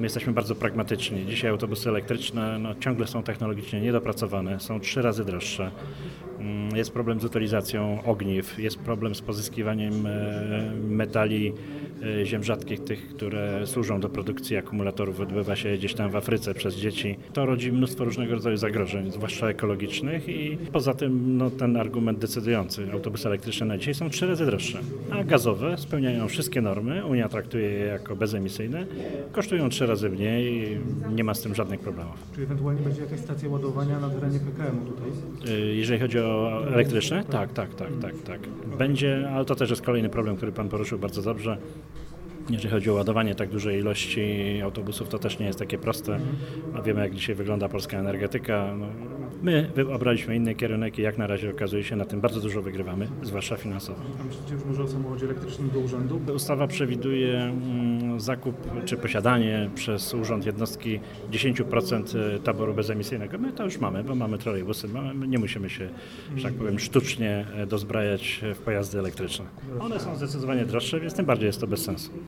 My jesteśmy bardzo pragmatyczni. Dzisiaj autobusy elektryczne ciągle są technologicznie niedopracowane, są 3 razy droższe. Jest problem z utylizacją ogniw, jest problem z pozyskiwaniem metali ziem rzadkich, tych, które służą do produkcji akumulatorów, odbywa się gdzieś tam w Afryce przez dzieci. To rodzi mnóstwo różnego rodzaju zagrożeń, zwłaszcza ekologicznych i poza tym ten argument decydujący. Autobusy elektryczne na dzisiaj są 3 razy droższe, a gazowe spełniają wszystkie normy, Unia traktuje je jako bezemisyjne, kosztują 3 razy mniej, nie ma z tym żadnych problemów. Czy ewentualnie będzie jakaś stacja ładowania na terenie PKM-u tutaj? Jeżeli chodzi o elektryczne? Tak. Będzie, ale to też jest kolejny problem, który Pan poruszył bardzo dobrze. Jeżeli chodzi o ładowanie tak dużej ilości autobusów, to też nie jest takie proste. Wiemy, jak dzisiaj wygląda polska energetyka. My obraliśmy inny kierunek i jak na razie okazuje się, na tym bardzo dużo wygrywamy, zwłaszcza finansowo. A myślicie już może o samochodzie elektrycznym do urzędu? Ustawa przewiduje zakup czy posiadanie przez urząd jednostki 10% taboru bezemisyjnego. My to już mamy, bo mamy trolejbusy. Nie musimy się, że tak powiem, sztucznie dozbrajać w pojazdy elektryczne. One są zdecydowanie droższe, więc tym bardziej jest to bez sensu.